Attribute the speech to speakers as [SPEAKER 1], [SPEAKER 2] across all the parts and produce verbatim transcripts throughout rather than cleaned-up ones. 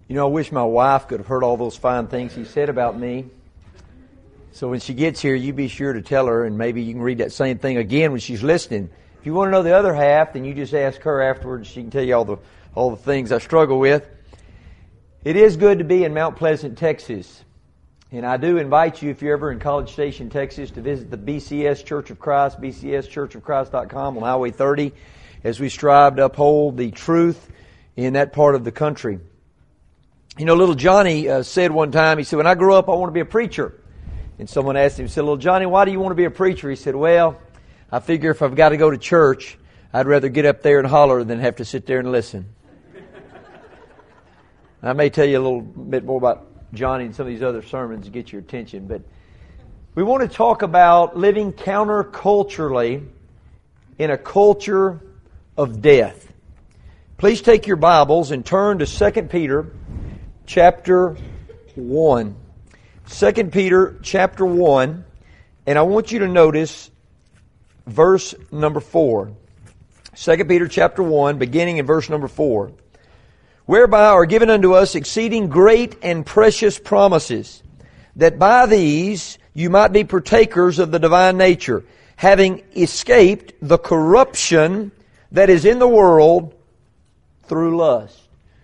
[SPEAKER 1] You know, I wish my wife could have heard all those fine things he said about me. So when she gets here, you be sure to tell her, and maybe you can read that same thing again when she's listening. If you want to know the other half, then you just ask her afterwards. She can tell you all the all the things I struggle with. It is good to be in Mount Pleasant, Texas. And I do invite you, if you're ever in College Station, Texas, to visit the B C S Church of Christ, b c s church of christ dot com on Highway thirty, as we strive to uphold the truth in that part of the country. You know, little Johnny uh, said one time, he said, when I grow up, I want to be a preacher. And someone asked him, he said, little Johnny, why do you want to be a preacher? He said, well, I figure if I've got to go to church, I'd rather get up there and holler than have to sit there and listen. I may tell you a little bit more about Johnny and some of these other sermons to get your attention, but we want to talk about living counterculturally in a culture of death. Please take your Bibles and turn to Second Peter chapter one. Second Peter chapter one, and I want you to notice verse number four. Second Peter chapter one, beginning in verse number four. Whereby are given unto us exceeding great and precious promises, that by these you might be partakers of the divine nature, having escaped the corruption that is in the world through lust.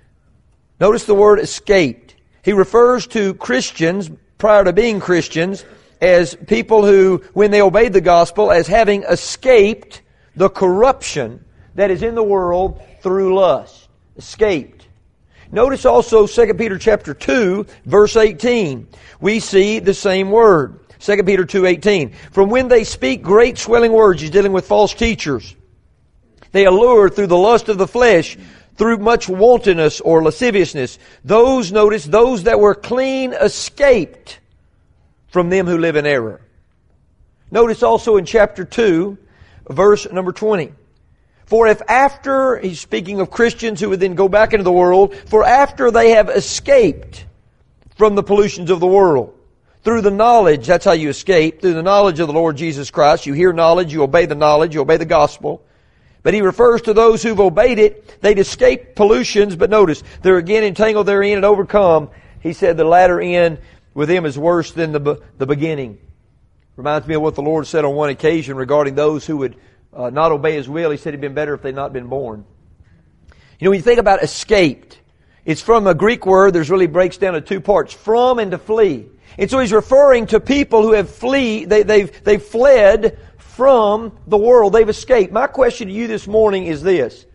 [SPEAKER 1] Notice the word escaped. He refers to Christians, prior to being Christians, as people who, when they obeyed the gospel, as having escaped the corruption that is in the world through lust. Escaped. Notice also Second Peter chapter two, verse eighteen. We see the same word. Second Peter two eighteen. From when they speak great swelling words, he's dealing with false teachers. They allure through the lust of the flesh, through much wantonness or lasciviousness. Those, notice, those that were clean escaped from them who live in error. Notice also in chapter two, verse number twenty. For if after, he's speaking of Christians who would then go back into the world, for after they have escaped from the pollutions of the world, through the knowledge, that's how you escape, through the knowledge of the Lord Jesus Christ. You hear knowledge, you obey the knowledge, you obey the gospel. But he refers to those who've obeyed it. They'd escaped pollutions, but notice, they're again entangled therein and overcome. He said the latter end with them is worse than the, the beginning. Reminds me of what the Lord said on one occasion regarding those who would uh, not obey His will. He said it'd been better if they'd not been born. You know, when you think about escaped, it's from a Greek word that really breaks down to two parts, from and to flee. And so he's referring to people who have flee, they, they've, they've fled from the world. They've escaped. My question to you this morning is this.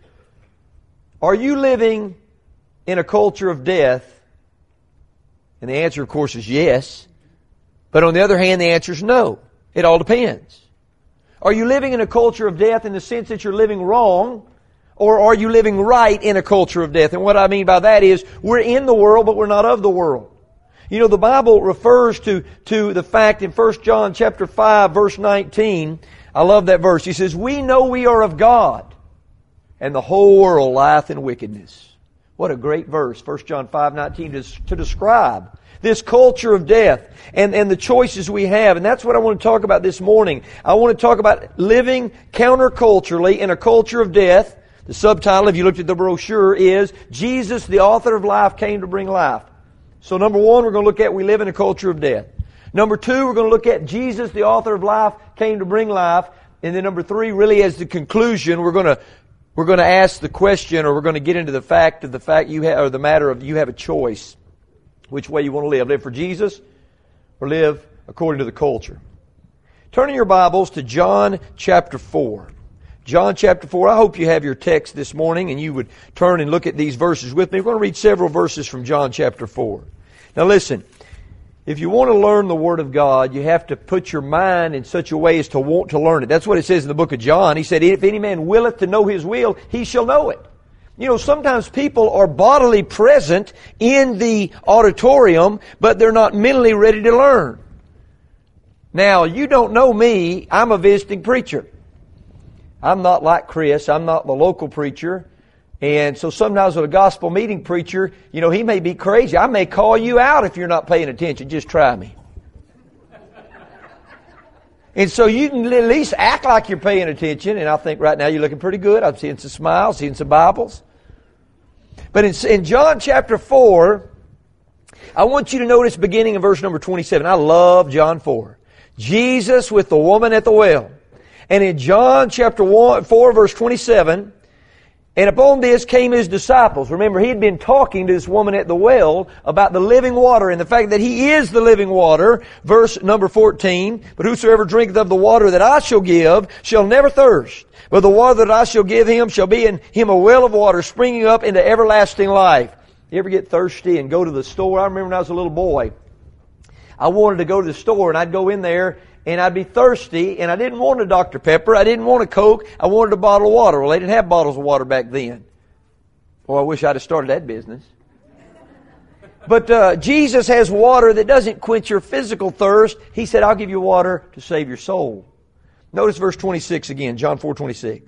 [SPEAKER 1] Are you living in a culture of death? And the answer, of course, is yes. But on the other hand, the answer is no. It all depends. Are you living in a culture of death in the sense that you're living wrong? Or are you living right in a culture of death? And what I mean by that is, we're in the world, but we're not of the world. You know, the Bible refers to, to the fact in First John chapter five, verse nineteen. I love that verse. He says, we know we are of God, and the whole world lieth in wickedness. What a great verse, First John five nineteen, to, to describe this culture of death and, and the choices we have. And that's what I want to talk about this morning. I want to talk about living counterculturally in a culture of death. The subtitle, if you looked at the brochure, is Jesus, the author of life, came to bring life. So number one, we're going to look at we live in a culture of death. Number two, we're going to look at Jesus, the author of life, came to bring life. And then number three, really as the conclusion, we're going to we're going to ask the question, or we're going to get into the fact of the fact you have, or the matter of you have a choice which way you want to live. Live for Jesus or live according to the culture. Turn in your Bibles to John chapter four. John chapter four. I hope you have your text this morning and you would turn and look at these verses with me. We're going to read several verses from John chapter four. Now listen, if you want to learn the Word of God, you have to put your mind in such a way as to want to learn it. That's what it says in the book of John. He said, if any man willeth to know his will, he shall know it. You know, sometimes people are bodily present in the auditorium, but they're not mentally ready to learn. Now, you don't know me. I'm a visiting preacher. I'm not like Chris. I'm not the local preacher. And so sometimes with a gospel meeting preacher, you know, he may be crazy. I may call you out if you're not paying attention. Just try me. And so you can at least act like you're paying attention. And I think right now you're looking pretty good. I'm seeing some smiles, seeing some Bibles. But in, in John chapter four, I want you to notice beginning in verse number twenty-seven. I love John four. Jesus with the woman at the well. And in John chapter one, four, verse twenty-seven, and upon this came His disciples. Remember, He had been talking to this woman at the well about the living water and the fact that He is the living water. Verse number fourteen, but whosoever drinketh of the water that I shall give shall never thirst. But the water that I shall give him shall be in him a well of water springing up into everlasting life. You ever get thirsty and go to the store? I remember when I was a little boy, I wanted to go to the store and I'd go in there and I'd be thirsty and I didn't want a Doctor Pepper. I didn't want a Coke. I wanted a bottle of water. Well, they didn't have bottles of water back then. Boy, I wish I'd have started that business. But uh, Jesus has water that doesn't quench your physical thirst. He said, I'll give you water to save your soul. Notice verse twenty-six again, John four twenty-six.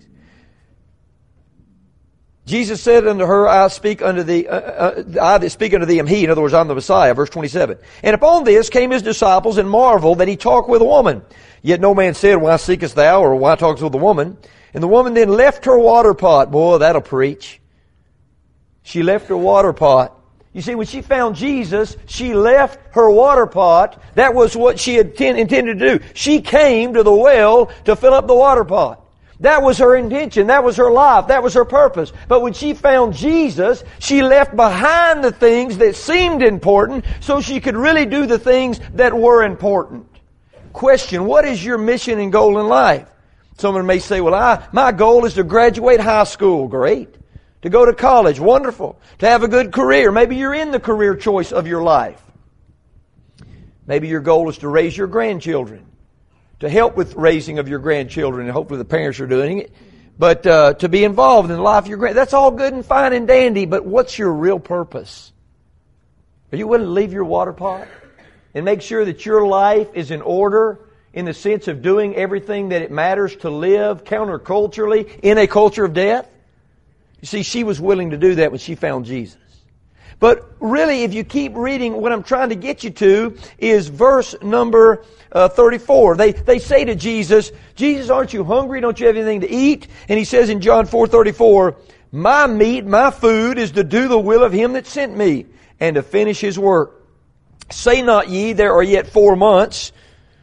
[SPEAKER 1] Jesus said unto her, I speak unto thee, uh, uh, I that speak unto thee am He. In other words, I'm the Messiah. Verse twenty-seven. And upon this came His disciples and marveled that He talked with a woman. Yet no man said, Why seekest thou? Or why talkest with a woman? And the woman then left her water pot. Boy, that'll preach. She left her water pot. You see, when she found Jesus, she left her water pot. That was what she had ten, intended to do. She came to the well to fill up the water pot. That was her intention. That was her life. That was her purpose. But when she found Jesus, she left behind the things that seemed important so she could really do the things that were important. Question, what is your mission and goal in life? Someone may say, well, I, my goal is to graduate high school. Great. To go to college, wonderful. To have a good career. Maybe you're in the career choice of your life. Maybe your goal is to raise your grandchildren. To help with raising of your grandchildren, and hopefully the parents are doing it. But uh, to be involved in the life of your grand, that's all good and fine and dandy, but what's your real purpose? Are you willing to leave your water pot and make sure that your life is in order in the sense of doing everything that it matters to live counterculturally in a culture of death? You see, she was willing to do that when she found Jesus. But really, if you keep reading, what I'm trying to get you to is verse number uh, thirty-four. They they say to Jesus, Jesus, aren't you hungry? Don't you have anything to eat? And He says in John four thirty-four, my meat, my food is to do the will of Him that sent me and to finish His work. Say not ye, there are yet four months.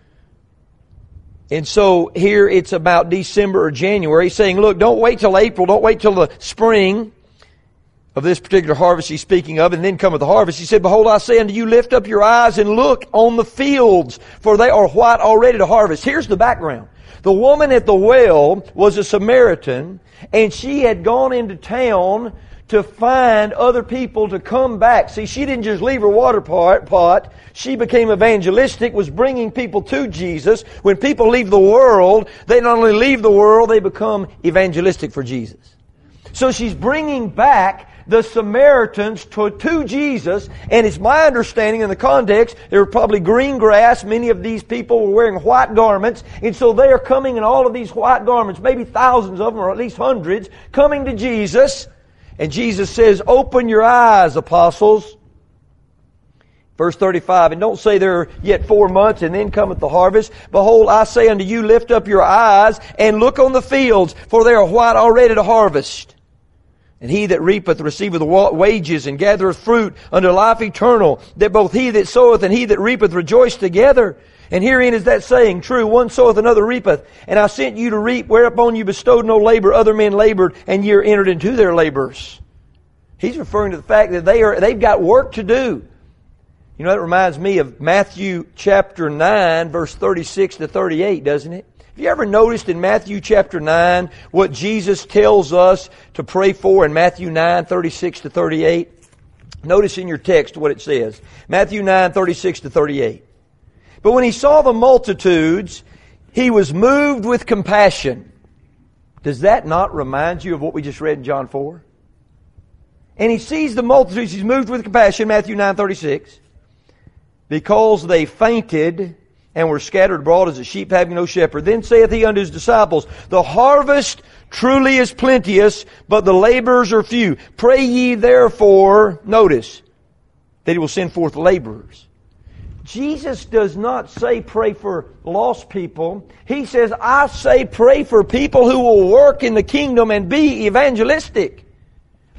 [SPEAKER 1] And so here it's about December or January, saying, look, don't wait till April, don't wait till the spring of this particular harvest He's speaking of, and then cometh the harvest. He said, behold, I say unto you, lift up your eyes and look on the fields, for they are white already to harvest. Here's the background. The woman at the well was a Samaritan, and she had gone into town to find other people to come back. See, she didn't just leave her water pot. She became evangelistic, was bringing people to Jesus. When people leave the world, they not only leave the world, they become evangelistic for Jesus. So she's bringing back the Samaritans to, to Jesus, and it's my understanding in the context, there were probably green grass. Many of these people were wearing white garments, and so they are coming in all of these white garments, maybe thousands of them, or at least hundreds, coming to Jesus. And Jesus says, open your eyes, apostles. Verse thirty-five, and don't say there are yet four months and then cometh the harvest. Behold, I say unto you, lift up your eyes and look on the fields, for they are white already to harvest. And he that reapeth receiveth wages and gathereth fruit unto life eternal, that both he that soweth and he that reapeth rejoice together. And herein is that saying, true, one soweth, another reapeth. And I sent you to reap, whereupon you bestowed no labor, other men labored, and ye are entered into their labors. He's referring to the fact that they are, they've got work to do. You know, that reminds me of Matthew chapter nine, verse thirty-six to thirty-eight, doesn't it? Have you ever noticed in Matthew chapter nine what Jesus tells us to pray for in Matthew nine, thirty-six to thirty-eight? Notice in your text what it says. Matthew nine, thirty-six to thirty-eight. But when He saw the multitudes, He was moved with compassion. Does that not remind you of what we just read in John four? And He sees the multitudes, He's moved with compassion, Matthew nine, thirty-six. Because they fainted and were scattered abroad as a sheep having no shepherd. Then saith He unto His disciples, the harvest truly is plenteous, but the laborers are few. Pray ye therefore, notice, that He will send forth laborers. Jesus does not say pray for lost people. He says, I say pray for people who will work in the kingdom and be evangelistic.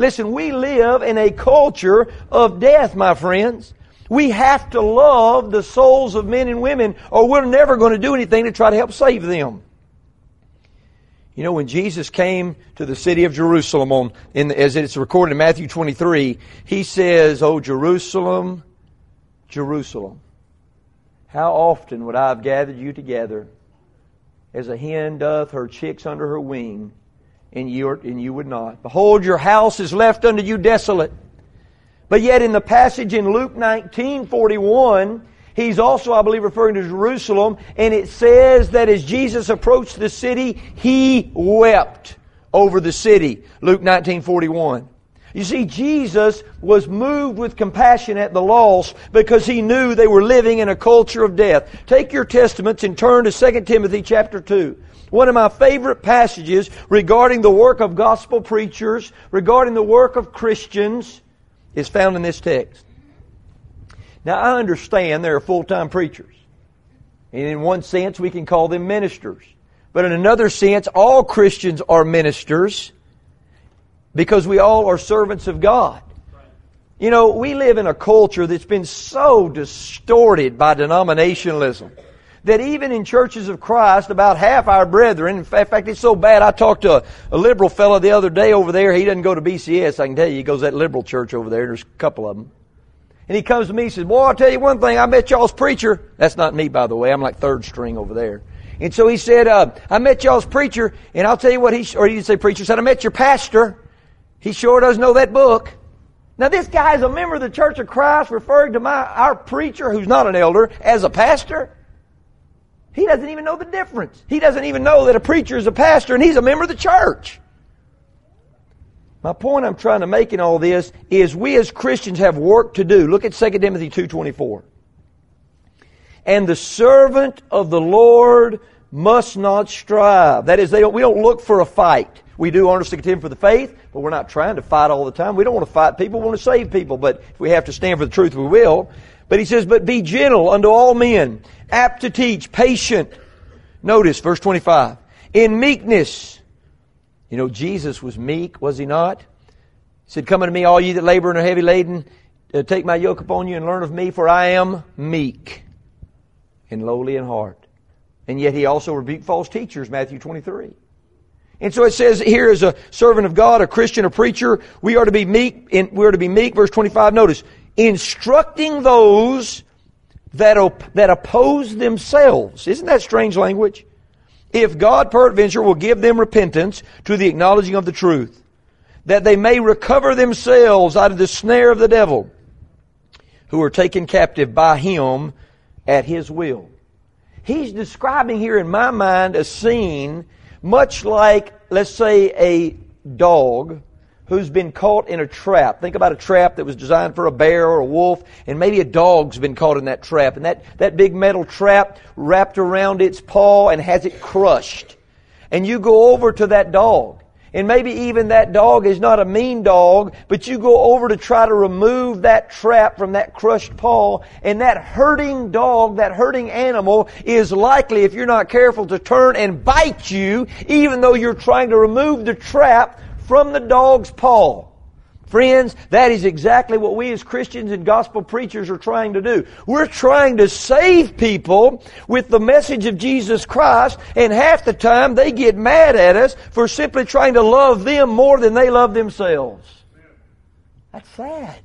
[SPEAKER 1] Listen, we live in a culture of death, my friends. We have to love the souls of men and women, or we're never going to do anything to try to help save them. You know, when Jesus came to the city of Jerusalem, on, in the, as it's recorded in Matthew twenty-three, He says, "O Jerusalem, Jerusalem, how often would I have gathered you together as a hen doth her chicks under her wing, and you, are, and you would not. Behold, your house is left unto you desolate." But yet in the passage in Luke nineteen forty-one, He's also, I believe, referring to Jerusalem, and it says that as Jesus approached the city, He wept over the city. Luke nineteen forty-one. You see, Jesus was moved with compassion at the lost because He knew they were living in a culture of death. Take your testaments and turn to Second Timothy chapter two. One of my favorite passages regarding the work of gospel preachers, regarding the work of Christians, is found in this text. Now, I understand there are full-time preachers. And in one sense, we can call them ministers. But in another sense, all Christians are ministers because we all are servants of God. You know, we live in a culture that's been so distorted by denominationalism that even in churches of Christ, about half our brethren, in fact, it's so bad, I talked to a, a liberal fellow the other day over there. He doesn't go to B C S, I can tell you. He goes to that liberal church over there. There's a couple of them. And he comes to me and says, "Boy, I'll tell you one thing, I met y'all's preacher." That's not me, by the way. I'm like third string over there. And so he said, uh, "I met y'all's preacher, and I'll tell you what he," or he didn't say preacher, he said, "I met your pastor. He sure does know that book." Now this guy is a member of the Church of Christ, referring to my our preacher, who's not an elder, as a pastor. He doesn't even know the difference. He doesn't even know that a preacher is a pastor, and he's a member of the church. My point I'm trying to make in all this is we as Christians have work to do. Look at Second Timothy two twenty-four. "And the servant of the Lord must not strive." That is, they don't, we don't look for a fight. We do earnestly contend for the faith, but we're not trying to fight all the time. We don't want to fight people. We want to save people. But if we have to stand for the truth, we will. But he says, "But be gentle unto all men, apt to teach, patient." Notice verse twenty-five. "In meekness." You know, Jesus was meek, was He not? He said, "Come unto me, all ye that labor and are heavy laden, uh, take my yoke upon you and learn of me, for I am meek and lowly in heart." And yet He also rebuked false teachers, Matthew twenty-three. And so it says here, as a servant of God, a Christian, a preacher, we are to be meek. In, we are to be meek. Verse twenty-five. Notice, instructing those that op- that oppose themselves. Isn't that strange language? "If God peradventure will give them repentance to the acknowledging of the truth, that they may recover themselves out of the snare of the devil, who are taken captive by him at his will." He's describing here in my mind a scene much like, let's say, a dog who's been caught in a trap. Think about a trap that was designed for a bear or a wolf, and maybe a dog's been caught in that trap. And that, that big metal trap wrapped around its paw and has it crushed. And you go over to that dog. And maybe even that dog is not a mean dog, but you go over to try to remove that trap from that crushed paw, and that hurting dog, that hurting animal, is likely, if you're not careful, to turn and bite you, even though you're trying to remove the trap from the dog's paw. Friends, that is exactly what we as Christians and gospel preachers are trying to do. We're trying to save people with the message of Jesus Christ, and half the time they get mad at us for simply trying to love them more than they love themselves. That's sad.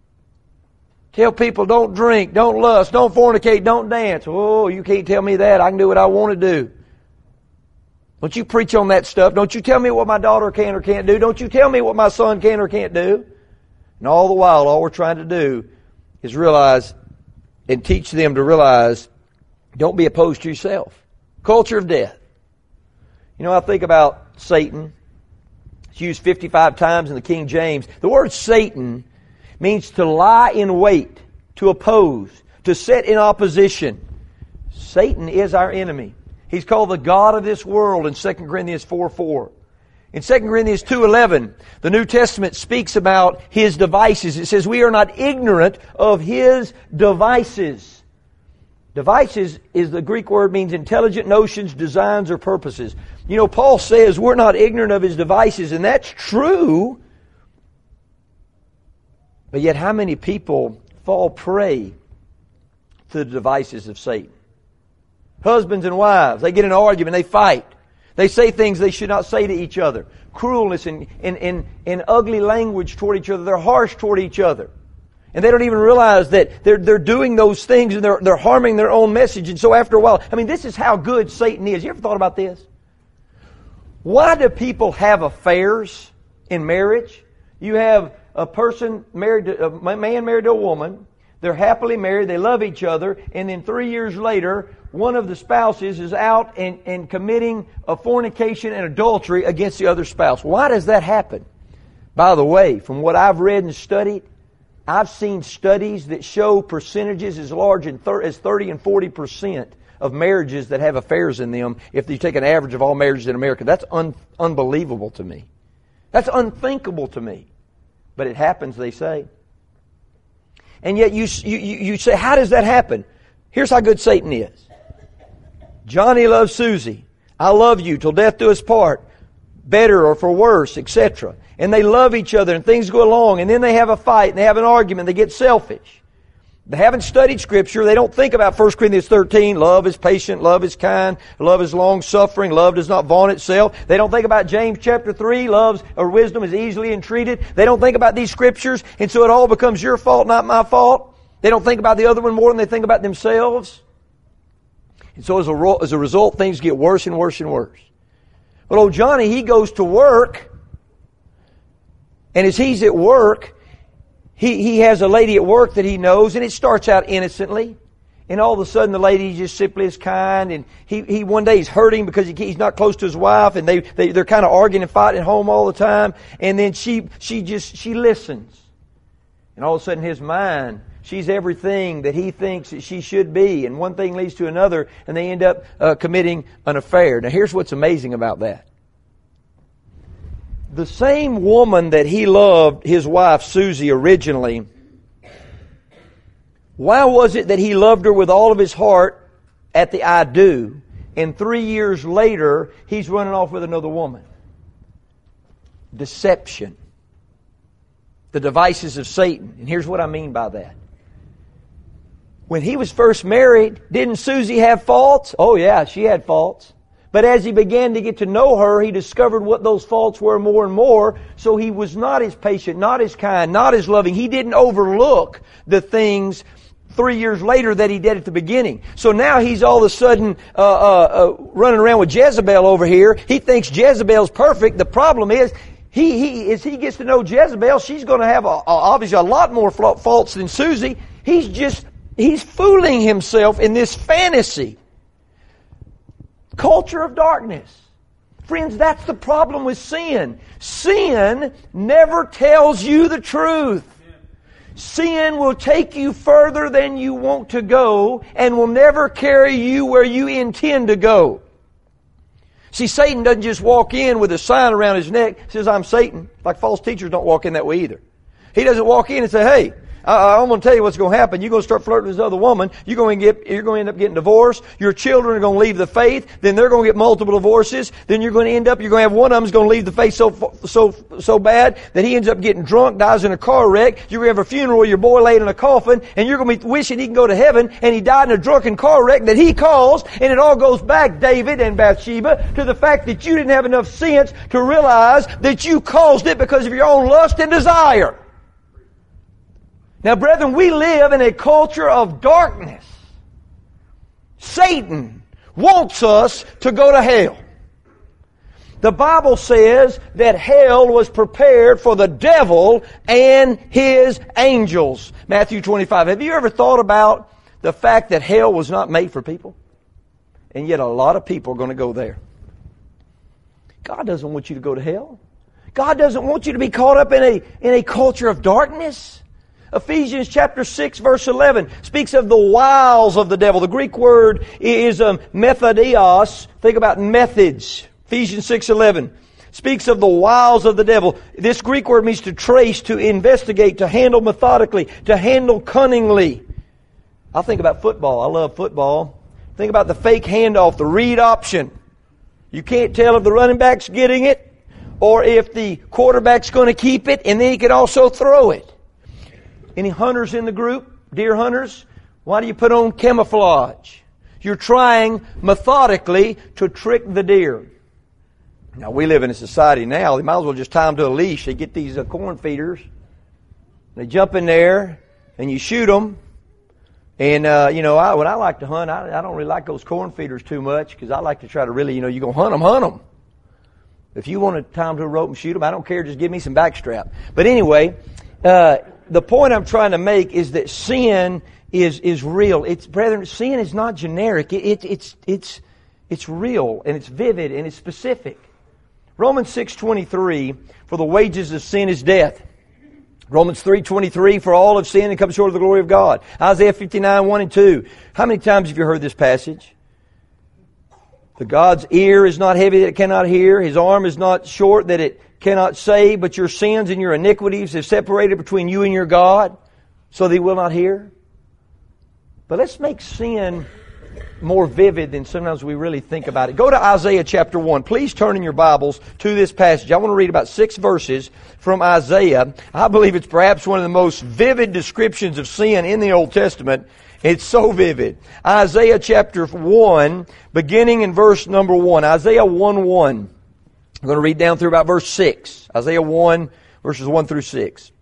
[SPEAKER 1] Tell people, don't drink, don't lust, don't fornicate, don't dance. Oh, you can't tell me that. I can do what I want to do. Don't you preach on that stuff. Don't you tell me what my daughter can or can't do. Don't you tell me what my son can or can't do. And all the while, all we're trying to do is realize and teach them to realize, don't be opposed to yourself. Culture of death. You know, I think about Satan. It's used fifty-five times in the King James. The word Satan means to lie in wait, to oppose, to set in opposition. Satan is our enemy. He's called the god of this world in Second Corinthians four four. In Second Corinthians two eleven, the New Testament speaks about his devices. It says, we are not ignorant of his devices. Devices is the Greek word, means intelligent notions, designs, or purposes. You know, Paul says we're not ignorant of his devices, and that's true. But yet how many people fall prey to the devices of Satan? Husbands and wives, they get in an argument, they fight. They say things they should not say to each other. Cruelness and, and, and, and ugly language toward each other. They're harsh toward each other. And they don't even realize that they're, they're doing those things and they're, they're harming their own message. And so after a while, I mean, this is how good Satan is. You ever thought about this? Why do people have affairs in marriage? You have a person married to, a man married to a woman. They're happily married. They love each other. And then three years later, one of the spouses is out and, and committing a fornication and adultery against the other spouse. Why does that happen? By the way, from what I've read and studied, I've seen studies that show percentages as large as thirty and forty percent of marriages that have affairs in them if you take an average of all marriages in America. That's un- unbelievable to me. That's unthinkable to me. But it happens, they say. And yet you, you, you say, how does that happen? Here's how good Satan is. Johnny loves Susie. I love you till death do us part. Better or for worse, et cetera. And they love each other and things go along. And then they have a fight and they have an argument. They get selfish. They haven't studied Scripture. They don't think about First Corinthians thirteen. Love is patient. Love is kind. Love is long-suffering. Love does not vaunt itself. They don't think about James chapter three. Love or wisdom is easily entreated. They don't think about these Scriptures. And so it all becomes your fault, not my fault. They don't think about the other one more than they think about themselves. And so as a, as a result, things get worse and worse and worse. But old Johnny, he goes to work. And as he's at work, he, he has a lady at work that he knows, and it starts out innocently. And all of a sudden the lady just simply is kind, and he, he one day he's hurting because he, he's not close to his wife, and they, they, they're kind of arguing and fighting at home all the time. And then she, she just, she listens. And all of a sudden his mind, she's everything that he thinks that she should be. And one thing leads to another, and they end up uh, committing an affair. Now here's what's amazing about that. The same woman that he loved, his wife Susie, originally, why was it that he loved her with all of his heart at the I do, and three years later, he's running off with another woman? Deception. The devices of Satan. And here's what I mean by that. When he was first married, didn't Susie have faults? Oh yeah, she had faults. But as he began to get to know her, he discovered what those faults were more and more. So he was not as patient, not as kind, not as loving. He didn't overlook the things three years later that he did at the beginning. So now he's all of a sudden uh, uh, uh, running around with Jezebel over here. He thinks Jezebel's perfect. The problem is, he, he as he gets to know Jezebel, she's going to have a, a, obviously a lot more faults than Susie. He's just, he's fooling himself in this fantasy. Culture of darkness. Friends, that's the problem with sin. Sin never tells you the truth. Sin will take you further than you want to go and will never carry you where you intend to go. See, Satan doesn't just walk in with a sign around his neck that says, I'm Satan. Like false teachers don't walk in that way either. He doesn't walk in and say, hey, I, I'm going to tell you what's going to happen. You're going to start flirting with this other woman. You're going to get, you're going to end up getting divorced. Your children are going to leave the faith. Then they're going to get multiple divorces. Then you're going to end up, you're going to have one of them's going to leave the faith so, so, so bad that he ends up getting drunk, dies in a car wreck. You're going to have a funeral where your boy laid in a coffin, and you're going to be wishing he can go to heaven, and he died in a drunken car wreck that he caused. And it all goes back, David and Bathsheba, to the fact that you didn't have enough sense to realize that you caused it because of your own lust and desire. Now, brethren, we live in a culture of darkness. Satan wants us to go to hell. The Bible says that hell was prepared for the devil and his angels. Matthew twenty-five. Have you ever thought about the fact that hell was not made for people? And yet a lot of people are going to go there. God doesn't want you to go to hell. God doesn't want you to be caught up in a, in a culture of darkness. Ephesians chapter six verse eleven speaks of the wiles of the devil. The Greek word is um, methodios. Think about methods. Ephesians six eleven speaks of the wiles of the devil. This Greek word means to trace, to investigate, to handle methodically, to handle cunningly. I think about football. I love football. Think about the fake handoff, the read option. You can't tell if the running back's getting it or if the quarterback's going to keep it, and then he can also throw it. Any hunters in the group? Deer hunters? Why do you put on camouflage? You're trying methodically to trick the deer. Now, we live in a society now, they might as well just tie them to a leash. They get these uh, corn feeders. They jump in there, and you shoot them. And, uh, you know, I, when I like to hunt, I, I don't really like those corn feeders too much because I like to try to really, you know, you're going to hunt them, hunt them. If you want to tie them to a rope and shoot them, I don't care. Just give me some backstrap. But anyway, uh, the point I'm trying to make is that sin is is real. It's, brethren, sin is not generic. It, it, it's it's it's real, and it's vivid, and it's specific. Romans six twenty-three, for the wages of sin is death. Romans three twenty-three, for all have sinned and come short of the glory of God. Isaiah fifty-nine, one and two. How many times have you heard this passage? The God's ear is not heavy that it cannot hear. His arm is not short that it cannot save. But your sins and your iniquities have separated between you and your God, so that He will not hear. But let's make sin more vivid than sometimes we really think about it. Go to Isaiah chapter one. Please turn in your Bibles to this passage. I want to read about six verses from Isaiah. I believe it's perhaps one of the most vivid descriptions of sin in the Old Testament. It's so vivid. Isaiah chapter one, beginning in verse number one. Isaiah one one. I'm going to read down through about verse six. Isaiah one, verses one through six.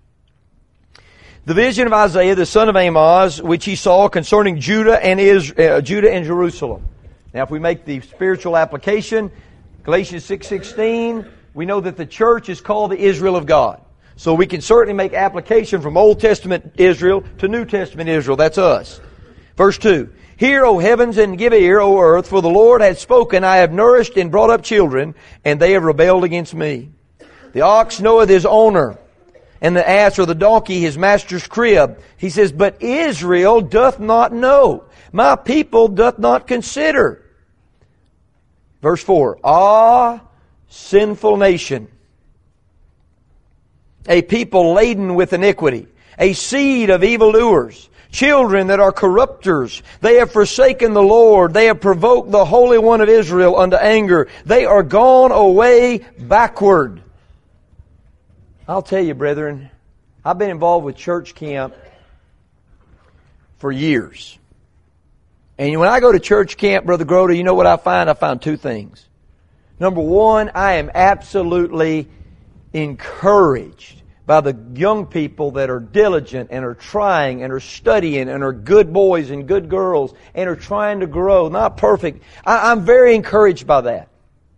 [SPEAKER 1] The vision of Isaiah, the son of Amoz, which he saw concerning Judah and Israel, uh, Judah and Jerusalem. Now, if we make the spiritual application, Galatians six sixteen, we know that the church is called the Israel of God. So we can certainly make application from Old Testament Israel to New Testament Israel. That's us. Verse two. Hear, O heavens, and give ear, O earth, for the Lord hath spoken. I have nourished and brought up children, and they have rebelled against me. The ox knoweth his owner, and the ass or the donkey his master's crib. He says, but Israel doth not know. My people doth not consider. Verse four. Ah, sinful nation. A people laden with iniquity. A seed of evildoers. Children that are corrupters. They have forsaken the Lord. They have provoked the Holy One of Israel unto anger. They are gone away backward. I'll tell you, brethren, I've been involved with church camp for years. And when I go to church camp, Brother Groder, you know what I find? I find two things. Number one, I am absolutely encouraged by the young people that are diligent and are trying and are studying and are good boys and good girls and are trying to grow. Not perfect. I, I'm very encouraged by that.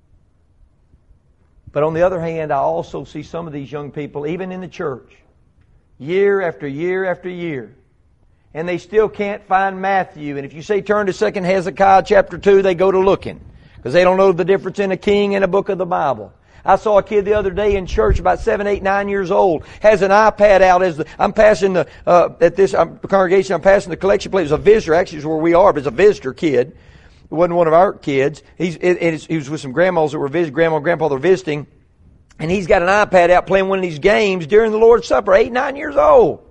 [SPEAKER 1] But on the other hand, I also see some of these young people, even in the church, year after year after year, and they still can't find Matthew. And if you say turn to Second Hezekiah chapter two, they go to looking, because they don't know the difference in a king and a book of the Bible. I saw a kid the other day in church, about seven, eight, nine years old, has an iPad out as the, I'm passing the, uh, at this um, congregation, I'm passing the collection plate. It was a visitor, actually it's where we are, but it's a visitor kid. It wasn't one of our kids. He's, it, it, he was with some grandmas that were visiting, grandma and grandpa that were visiting. And he's got an iPad out playing one of these games during the Lord's Supper, eight, nine years old.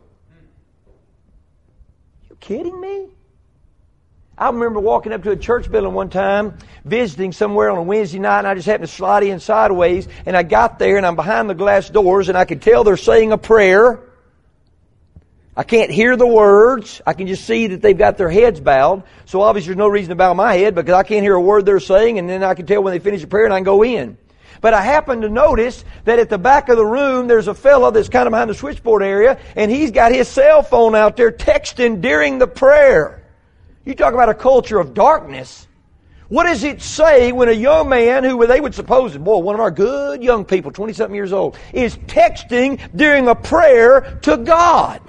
[SPEAKER 1] You kidding me? I remember walking up to a church building one time, visiting somewhere on a Wednesday night, and I just happened to slide in sideways, and I got there, and I'm behind the glass doors, and I could tell they're saying a prayer. I can't hear the words. I can just see that they've got their heads bowed. So obviously there's no reason to bow my head, because I can't hear a word they're saying, and then I can tell when they finish the prayer, and I can go in. But I happen to notice that at the back of the room, there's a fellow that's kind of behind the switchboard area, and he's got his cell phone out there texting during the prayer. You talk about a culture of darkness. What does it say when a young man who they would suppose, boy, one of our good young people, twenty-something years old, is texting during a prayer to God?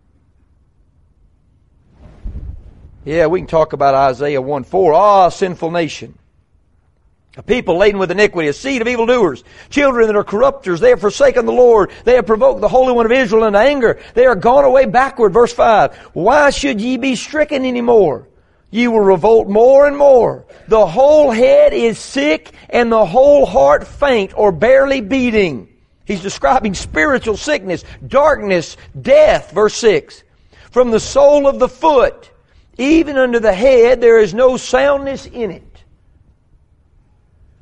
[SPEAKER 1] Yeah, we can talk about Isaiah one four. Ah, sinful nation. A people laden with iniquity, a seed of evildoers, children that are corrupters. They have forsaken the Lord. They have provoked the Holy One of Israel into anger. They are gone away backward. Verse five. Why should ye be stricken any more? Ye will revolt more and more. The whole head is sick and the whole heart faint or barely beating. He's describing spiritual sickness, darkness, death. Verse six. From the sole of the foot, even unto the head, there is no soundness in it.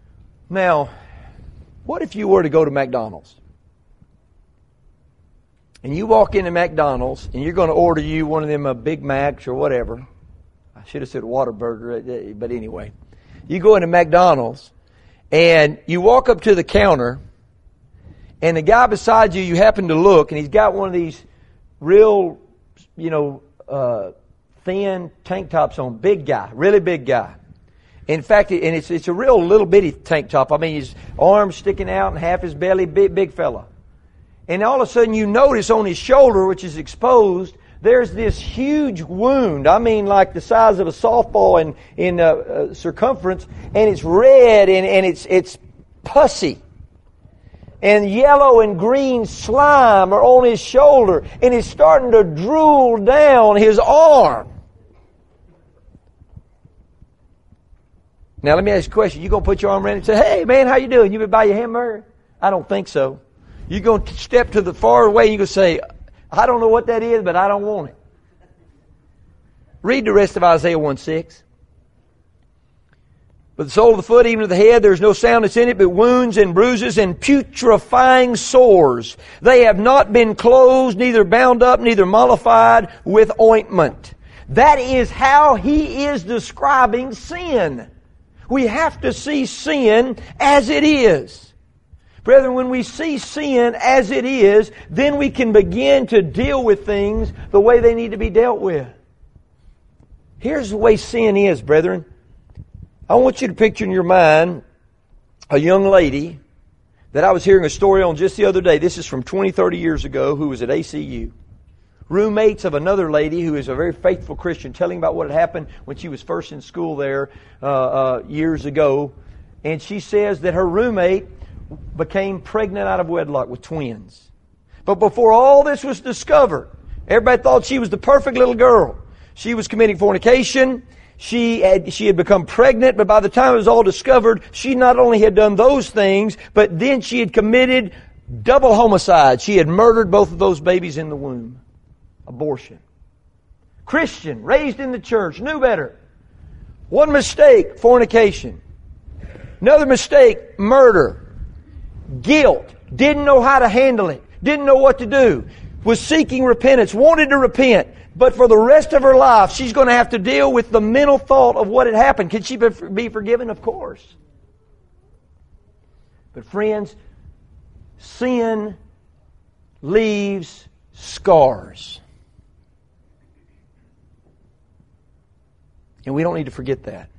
[SPEAKER 1] Now, what if you were to go to McDonald's and you walk into McDonald's and you're going to order you one of them uh, Big Macs or whatever. I should have said Whataburger, but anyway. You go into McDonald's and you walk up to the counter and the guy beside you, you happen to look and he's got one of these real, you know, uh, thin tank tops on. Big guy, really big guy. In fact, and it's it's a real little bitty tank top. I mean, his arms sticking out and half his belly, big, big fella. And all of a sudden you notice on his shoulder, which is exposed, there's this huge wound. I mean, like the size of a softball in, in uh, uh, circumference. And it's red and, and it's it's pussy. And yellow and green slime are on his shoulder. And it's starting to drool down his arm. Now let me ask you a question. You going to put your arm around him and say, hey man, how you doing? You been buy your hamburger? I don't think so. You're going to step to the far away and you're going to say, I don't know what that is, but I don't want it. Read the rest of Isaiah one six. But the sole of the foot, even to the head, there is no soundness in it, but wounds and bruises and putrefying sores. They have not been closed, neither bound up, neither mollified with ointment. That is how he is describing sin. We have to see sin as it is. Brethren, when we see sin as it is, then we can begin to deal with things the way they need to be dealt with. Here's the way sin is, brethren. I want you to picture in your mind a young lady that I was hearing a story on just the other day. This is from twenty, thirty years ago, who was at A C U. Roommates of another lady who is a very faithful Christian, telling about what had happened when she was first in school there uh, uh, years ago. And she says that her roommate became pregnant out of wedlock with twins. But before all this was discovered, everybody thought she was the perfect little girl. She was committing fornication. She had, she had become pregnant, but by the time it was all discovered, she not only had done those things, but then she had committed double homicide. She had murdered both of those babies in the womb. Abortion. Christian, raised in the church, knew better. One mistake, fornication. Another mistake, murder. Guilt. Didn't know how to handle it. Didn't know what to do. Was seeking repentance. Wanted to repent. But for the rest of her life, she's going to have to deal with the mental thought of what had happened. Can she be forgiven? Of course. But friends, sin leaves scars. And we don't need to forget that.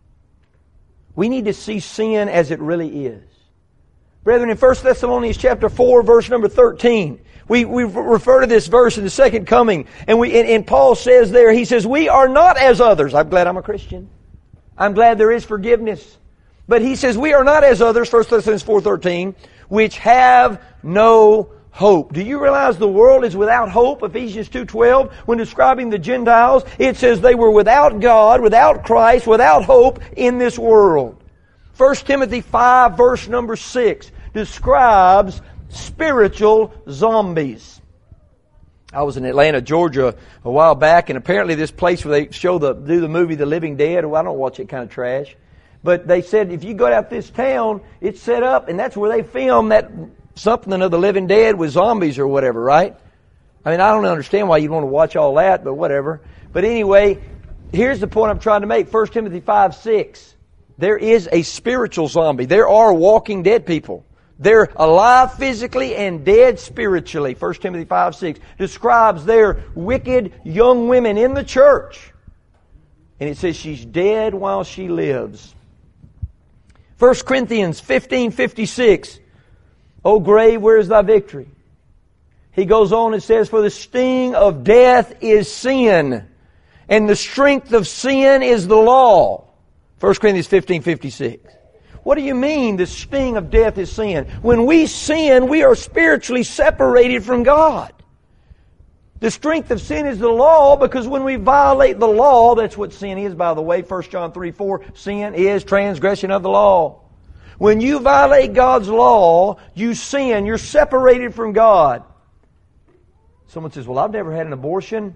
[SPEAKER 1] We need to see sin as it really is. Brethren, in First Thessalonians chapter four, verse number thirteen, we, we refer to this verse in the second coming, and we and, and Paul says there, he says, we are not as others. I'm glad I'm a Christian. I'm glad there is forgiveness. But he says, we are not as others, First Thessalonians four thirteen, which have no hope. Do you realize the world is without hope? Ephesians two twelve, when describing the Gentiles, it says they were without God, without Christ, without hope in this world. First Timothy five, verse number six, describes spiritual zombies. I was in Atlanta, Georgia a while back, and apparently this place where they show the do the movie The Living Dead, well, I don't watch it kind of trash, but they said if you go out this town, it's set up, and that's where they film that something of the living dead with zombies or whatever, right? I mean, I don't understand why you'd want to watch all that, but whatever. But anyway, here's the point I'm trying to make. First Timothy five six. There is a spiritual zombie. There are walking dead people. They're alive physically and dead spiritually. First Timothy five six describes their wicked young women in the church. And it says she's dead while she lives. First Corinthians fifteen fifty-six. O grave, where is thy victory? He goes on and says, for the sting of death is sin, and the strength of sin is the law. First Corinthians fifteen fifty-six. What do you mean the sting of death is sin? When we sin, we are spiritually separated from God. The strength of sin is the law, because when we violate the law, that's what sin is, by the way. First John three four, sin is transgression of the law. When you violate God's law, you sin. You're separated from God. Someone says, well, I've never had an abortion.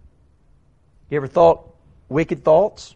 [SPEAKER 1] You ever thought wicked thoughts?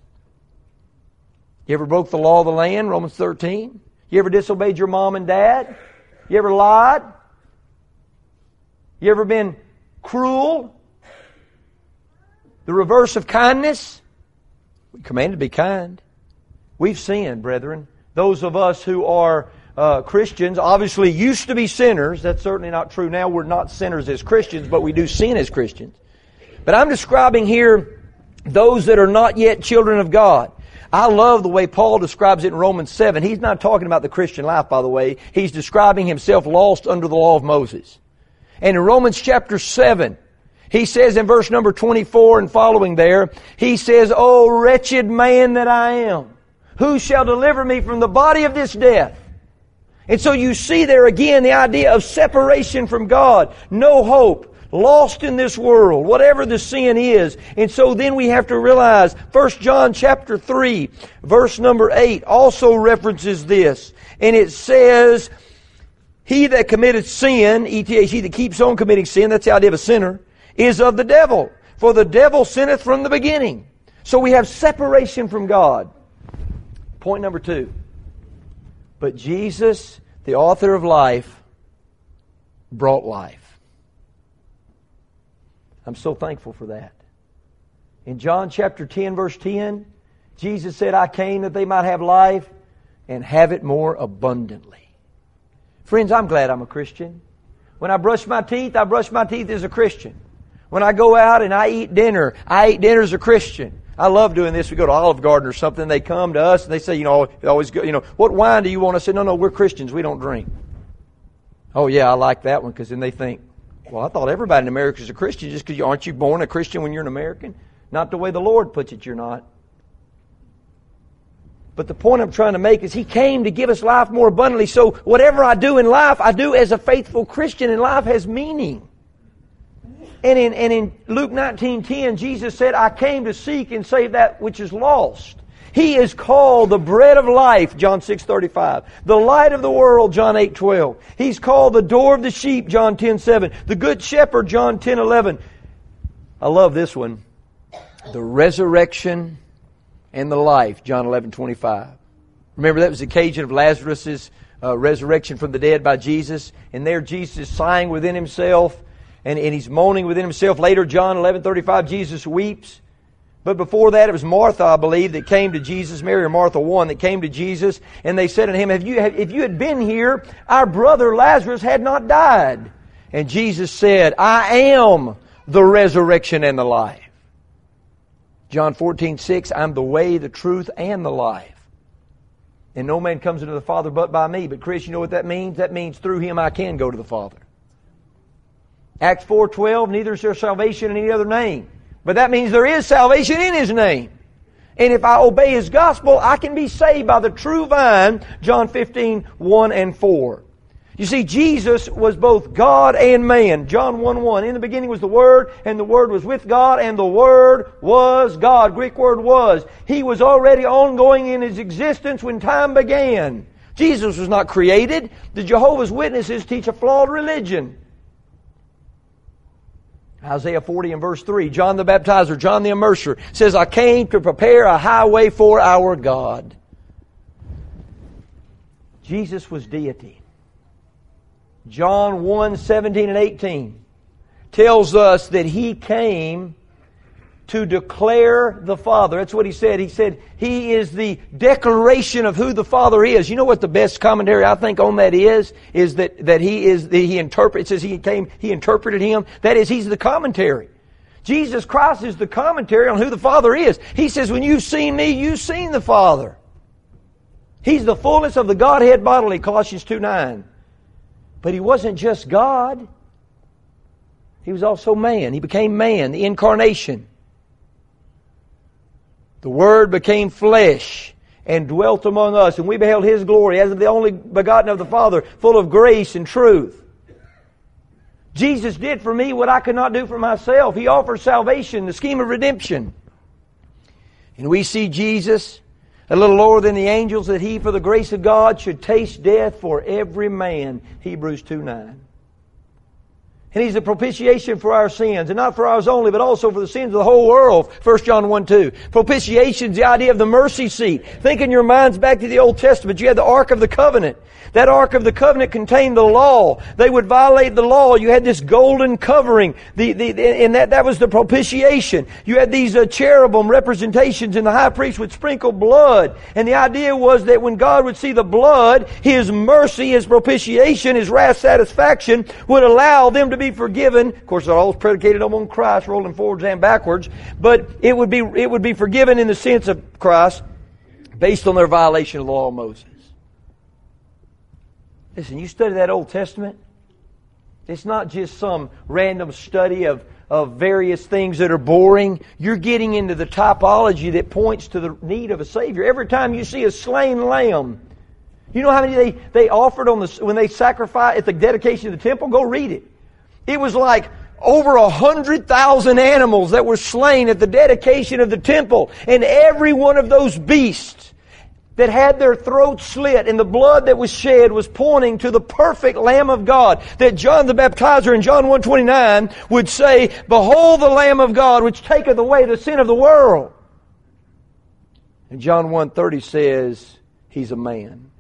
[SPEAKER 1] You ever broke the law of the land, Romans thirteen? You ever disobeyed your mom and dad? You ever lied? You ever been cruel? The reverse of kindness? We're commanded to be kind. We've sinned, brethren. Those of us who are uh, Christians obviously used to be sinners. That's certainly not true now. We're not sinners as Christians, but we do sin as Christians. But I'm describing here those that are not yet children of God. I love the way Paul describes it in Romans seven. He's not talking about the Christian life, by the way. He's describing himself lost under the law of Moses. And in Romans chapter seven, he says in verse number twenty-four and following there, he says, "O wretched man that I am, who shall deliver me from the body of this death?" And so you see there again the idea of separation from God, no hope, lost in this world, whatever the sin is. And so then we have to realize First John chapter three, verse number eight also references this. And it says, "He that committeth sin," E T H, he that keeps on committing sin, that's the idea of a sinner, "is of the devil. For the devil sinneth from the beginning." So we have separation from God. Point number two. But Jesus, the author of life, brought life. I'm so thankful for that. In John chapter ten, verse ten, Jesus said, "I came that they might have life and have it more abundantly." Friends, I'm glad I'm a Christian. When I brush my teeth, I brush my teeth as a Christian. When I go out and I eat dinner, I eat dinner as a Christian. I love doing this. We go to Olive Garden or something. They come to us and they say, you know, they always go, you know, "What wine do you want?" I say, "No, no, we're Christians. We don't drink." "Oh, yeah, I like that one," because then they think, "Well, I thought everybody in America is a Christian just because you aren't you born a Christian when you're an American?" Not the way the Lord puts it, you're not. But the point I'm trying to make is He came to give us life more abundantly. So whatever I do in life, I do as a faithful Christian, and life has meaning. And in, and in Luke nineteen ten, Jesus said, "I came to seek and save that which is lost." He is called the bread of life, John six thirty-five. The light of the world, John eight twelve. He's called the door of the sheep, John ten seven. The good shepherd, John ten eleven. I love this one. The resurrection and the life, John eleven twenty-five. Remember, that was the occasion of Lazarus' uh, resurrection from the dead by Jesus. And there Jesus is sighing within Himself. And, and He's moaning within Himself. Later, John eleven thirty-five, Jesus weeps. But before that, it was Martha, I believe, that came to Jesus. Mary or Martha one that came to Jesus. And they said to Him, "Have you, have, if you had been here, our brother Lazarus had not died." And Jesus said, "I am the resurrection and the life." John fourteen six, "I'm the way, the truth, and the life. And no man comes into the Father but by me." But Chris, you know what that means? That means through Him I can go to the Father. Acts four twelve, "Neither is there salvation in any other name." But that means there is salvation in His name. And if I obey His gospel, I can be saved by the true vine, John fifteen one and four. You see, Jesus was both God and man. John one one, "In the beginning was the Word, and the Word was with God, and the Word was God." Greek word "was." He was already ongoing in His existence when time began. Jesus was not created. The Jehovah's Witnesses teach a flawed religion. Isaiah forty and verse three, John the Baptizer, John the Immerser, says, "I came to prepare a highway for our God." Jesus was deity. John one seventeen and eighteen tells us that He came to declare the Father. That's what He said. He said He is the declaration of who the Father is. You know what the best commentary I think on that is? Is that, that He is, that He interprets, as He came, He interpreted Him. That is, He's the commentary. Jesus Christ is the commentary on who the Father is. He says, "When you've seen Me, you've seen the Father." He's the fullness of the Godhead bodily, Colossians two nine. But He wasn't just God. He was also man. He became man, the incarnation. The Word became flesh and dwelt among us, and we beheld His glory as of the only begotten of the Father, full of grace and truth. Jesus did for me what I could not do for myself. He offers salvation, the scheme of redemption. And we see Jesus a little lower than the angels, that He, for the grace of God, should taste death for every man, Hebrews two nine. And He's the propitiation for our sins. And not for ours only, but also for the sins of the whole world. First John one two. Propitiation is the idea of the mercy seat. Think in your minds back to the Old Testament. You had the Ark of the Covenant. That Ark of the Covenant contained the law. They would violate the law. You had this golden covering. The, the, and that, that was the propitiation. You had these uh, cherubim representations, and the high priest would sprinkle blood. And the idea was that when God would see the blood, His mercy, His propitiation, His wrath satisfaction would allow them to be forgiven. Of course, it all was predicated on Christ, rolling forwards and backwards. But it would be, it would be forgiven in the sense of Christ based on their violation of the law of Moses. Listen, you study that Old Testament, it's not just some random study of, of various things that are boring. You're getting into the typology that points to the need of a Savior. Every time you see a slain lamb, you know how many they, they offered on the when they sacrificed at the dedication of the temple? Go read it. It was like over a hundred thousand animals that were slain at the dedication of the temple. And every one of those beasts that had their throats slit and the blood that was shed was pointing to the perfect Lamb of God. That John the Baptizer in John one twenty-nine would say, "Behold the Lamb of God which taketh away the sin of the world." And John one thirty says, He's a man.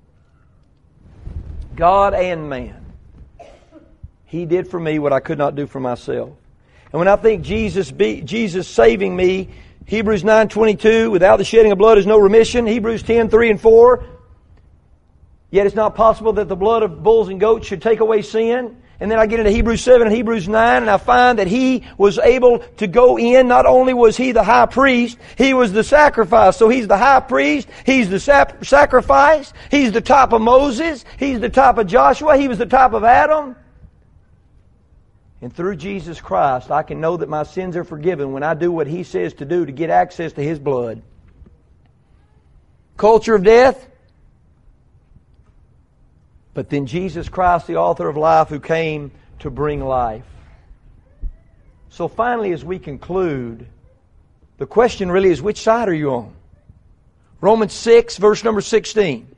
[SPEAKER 1] God and man. He did for me what I could not do for myself. And when I think Jesus be, Jesus saving me, Hebrews nine twenty-two, without the shedding of blood is no remission. Hebrews ten three and four. Yet it's not possible that the blood of bulls and goats should take away sin. And then I get into Hebrews seven and Hebrews nine, and I find that He was able to go in. Not only was He the high priest, He was the sacrifice. So He's the high priest, He's the sap- sacrifice, He's the type of Moses, He's the type of Joshua, He was the type of Adam. And through Jesus Christ, I can know that my sins are forgiven when I do what He says to do to get access to His blood. Culture of death. But then Jesus Christ, the author of life, who came to bring life. So finally, as we conclude, the question really is, which side are you on? Romans six, verse number sixteen.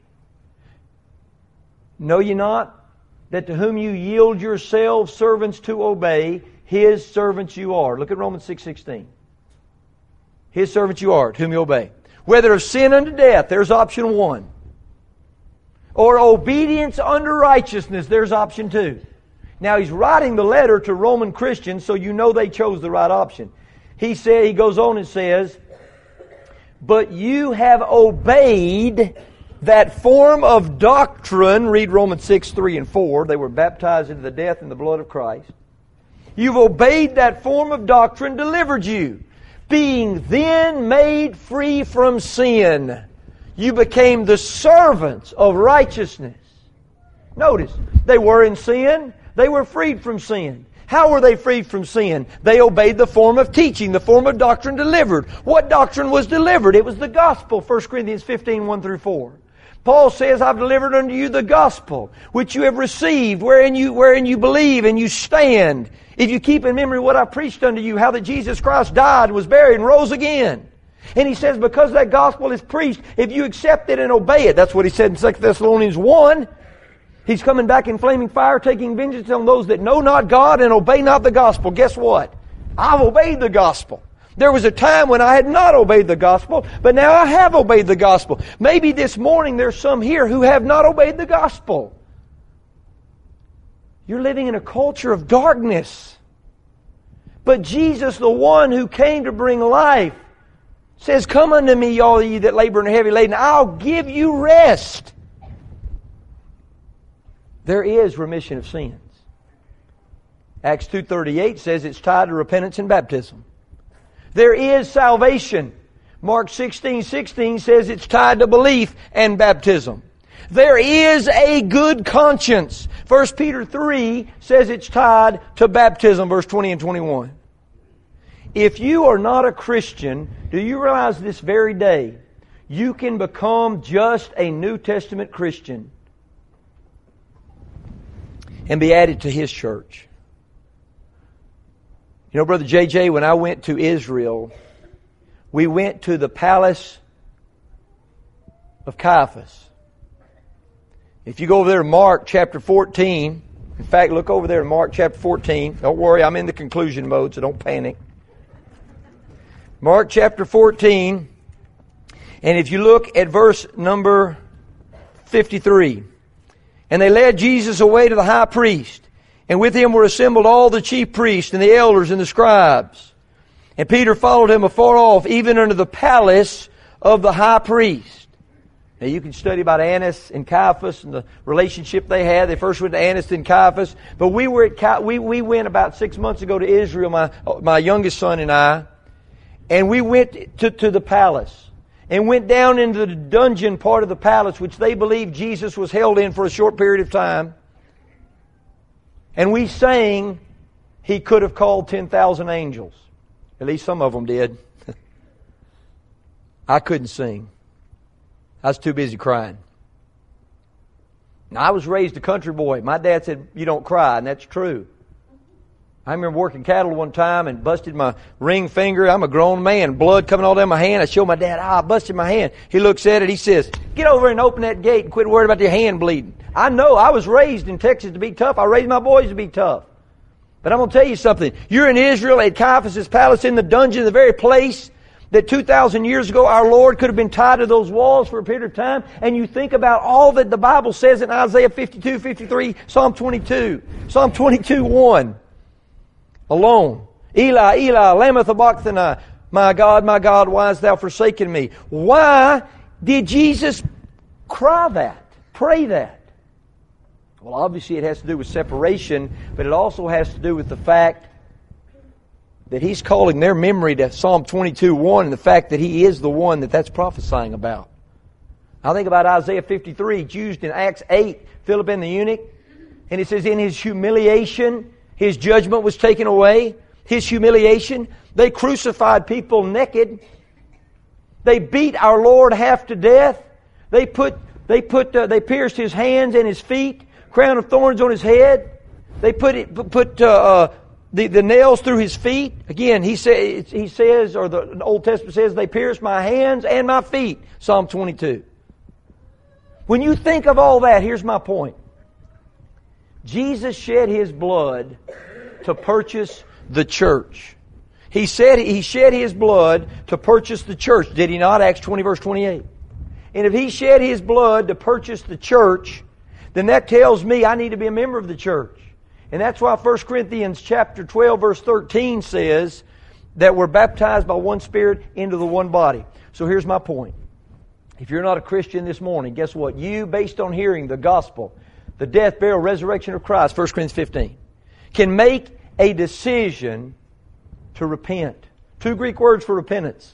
[SPEAKER 1] Know ye not that to whom you yield yourselves servants to obey, His servants you are. Look at Romans six sixteen. His servants you are, to whom you obey. Whether of sin unto death, there's option one. Or obedience unto righteousness, there's option two. Now he's writing the letter to Roman Christians, so you know they chose the right option. He said, he goes on and says, but you have obeyed that form of doctrine. Read Romans six, three and four. They were baptized into the death and the blood of Christ. You've obeyed that form of doctrine delivered you. Being then made free from sin, you became the servants of righteousness. Notice, they were in sin. They were freed from sin. How were they freed from sin? They obeyed the form of teaching, the form of doctrine delivered. What doctrine was delivered? It was the gospel, First Corinthians fifteen, one through four. Paul says, I've delivered unto you the gospel, which you have received, wherein you, wherein you believe and you stand. If you keep in memory what I preached unto you, how that Jesus Christ died, was buried, and rose again. And he says, because that gospel is preached, if you accept it and obey it, that's what he said in Second Thessalonians one. He's coming back in flaming fire, taking vengeance on those that know not God and obey not the gospel. Guess what? I've obeyed the gospel. There was a time when I had not obeyed the gospel, but now I have obeyed the gospel. Maybe this morning there's some here who have not obeyed the gospel. You're living in a culture of darkness. But Jesus, the one who came to bring life, says, come unto me, all ye that labor and are heavy laden, I'll give you rest. There is remission of sins. Acts two thirty-eight says it's tied to repentance and baptism. There is salvation. Mark sixteen sixteen says it's tied to belief and baptism. There is a good conscience. First Peter three says it's tied to baptism, verse twenty and twenty-one. If you are not a Christian, do you realize this very day you can become just a New Testament Christian and be added to His church? You know, Brother J J, when I went to Israel, we went to the palace of Caiaphas. If you go over there to Mark chapter fourteen, In fact, look over there in Mark chapter fourteen. Don't worry, I'm in the conclusion mode, so don't panic. Mark chapter fourteen, and if you look at verse number fifty-three. And they led Jesus away to the high priest, and with him were assembled all the chief priests and the elders and the scribes. And Peter followed him afar off, even unto the palace of the high priest. Now you can study about Annas and Caiaphas and the relationship they had. They first went to Annas, then Caiaphas. But we were at Ca- we we went about six months ago to Israel, my my youngest son and I, and we went to to the palace and went down into the dungeon part of the palace, which they believed Jesus was held in for a short period of time. And we sang, He could have called ten thousand angels. At least some of them did. I couldn't sing. I was too busy crying. Now, I was raised a country boy. My dad said, you don't cry, and that's true. I remember working cattle one time and busted my ring finger. I'm a grown man. Blood coming all down my hand. I showed my dad, ah, I busted my hand. He looks at it. He says, get over and open that gate and quit worrying about your hand bleeding. I know. I was raised in Texas to be tough. I raised my boys to be tough. But I'm going to tell you something. You're in Israel at Caiaphas' palace in the dungeon, the very place that two thousand years ago our Lord could have been tied to those walls for a period of time. And you think about all that the Bible says in Isaiah fifty-two, fifty-three, Psalm twenty-two, Psalm twenty-two, one. Alone. Eli, Eli, lama sabachthani. My God, my God, why hast thou forsaken me? Why did Jesus cry that? Pray that? Well, obviously it has to do with separation, but it also has to do with the fact that He's calling their memory to Psalm twenty-two, one, and the fact that He is the one that that's prophesying about. I think about Isaiah fifty-three. It's used in Acts eight, Philip and the eunuch. And it says, in His humiliation, His judgment was taken away. His humiliation. They crucified people naked. They beat our Lord half to death. They put, they put, uh, they pierced His hands and His feet. Crown of thorns on His head. They put it, put uh, uh, the the nails through His feet. Again, He says, He says, or the Old Testament says, they pierced my hands and my feet. Psalm twenty-two. When you think of all that, here's my point. Jesus shed His blood to purchase the church. He said He shed His blood to purchase the church. Did He not? Acts twenty, verse twenty-eight. And if He shed His blood to purchase the church, then that tells me I need to be a member of the church. And that's why First Corinthians chapter twelve, verse thirteen says that we're baptized by one Spirit into the one body. So here's my point. If you're not a Christian this morning, guess what? You, based on hearing the gospel, the death, burial, resurrection of Christ, First Corinthians fifteen, can make a decision to repent. Two Greek words for repentance.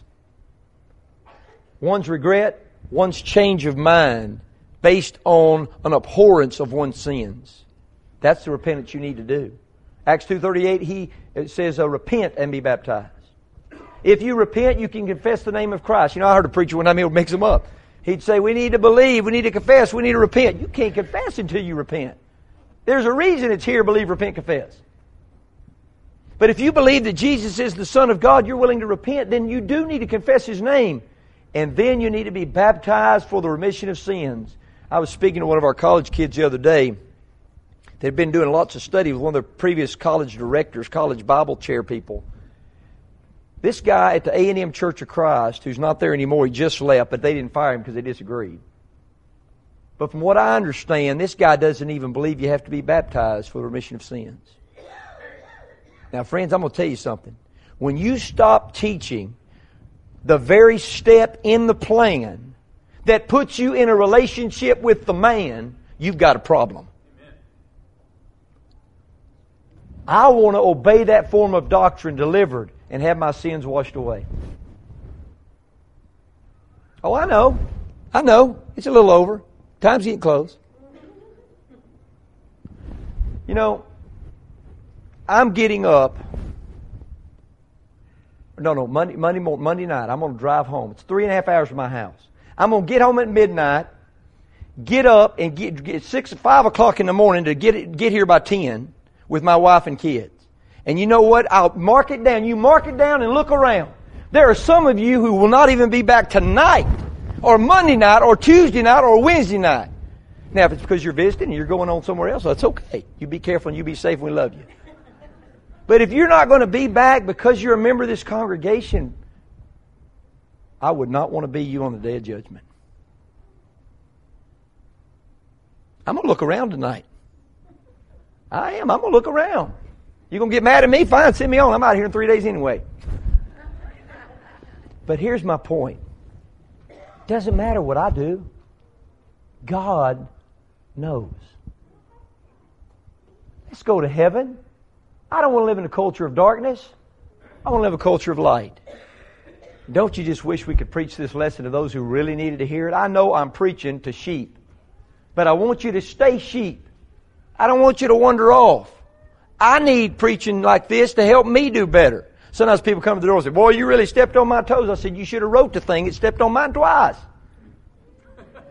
[SPEAKER 1] One's regret, one's change of mind based on an abhorrence of one's sins. That's the repentance you need to do. Acts two thirty-eight, he it says, uh, repent and be baptized. If you repent, you can confess the name of Christ. You know, I heard a preacher one time, he'll mix them up. He'd say, we need to believe, we need to confess, we need to repent. You can't confess until you repent. There's a reason it's here, believe, repent, confess. But if you believe that Jesus is the Son of God, you're willing to repent, then you do need to confess His name. And then you need to be baptized for the remission of sins. I was speaking to one of our college kids the other day. They'd been doing lots of study with one of the previous college directors, college Bible chair people. This guy at the A and M Church of Christ, who's not there anymore, he just left, but they didn't fire him because they disagreed. But from what I understand, this guy doesn't even believe you have to be baptized for the remission of sins. Now, friends, I'm going to tell you something. When you stop teaching the very step in the plan that puts you in a relationship with the man, you've got a problem. Amen. I want to obey that form of doctrine delivered and have my sins washed away. Oh, I know. I know. It's a little over. Time's getting close. You know, I'm getting up. No, no, Monday, Monday, Monday night. I'm going to drive home. It's three and a half hours from my house. I'm going to get home at midnight, get up and get, get six, five o'clock in the morning to get get here by ten with my wife and kids. And you know what? I'll mark it down. You mark it down and look around. There are some of you who will not even be back tonight, or Monday night, or Tuesday night, or Wednesday night. Now, if it's because you're visiting and you're going on somewhere else, that's okay. You be careful and you be safe and we love you. But if you're not going to be back because you're a member of this congregation, I would not want to be you on the day of judgment. I'm going to look around tonight. I am. I'm going to look around. You're going to get mad at me? Fine, send me on. I'm out here in three days anyway. But here's my point. Doesn't matter what I do. God knows. Let's go to heaven. I don't want to live in a culture of darkness. I want to live in a culture of light. Don't you just wish we could preach this lesson to those who really needed to hear it? I know I'm preaching to sheep. But I want you to stay sheep. I don't want you to wander off. I need preaching like this to help me do better. Sometimes people come to the door and say, boy, you really stepped on my toes. I said, you should have wrote the thing. It stepped on mine twice.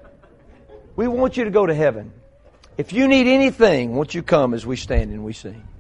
[SPEAKER 1] We want you to go to heaven. If you need anything, won't you come as we stand and we sing?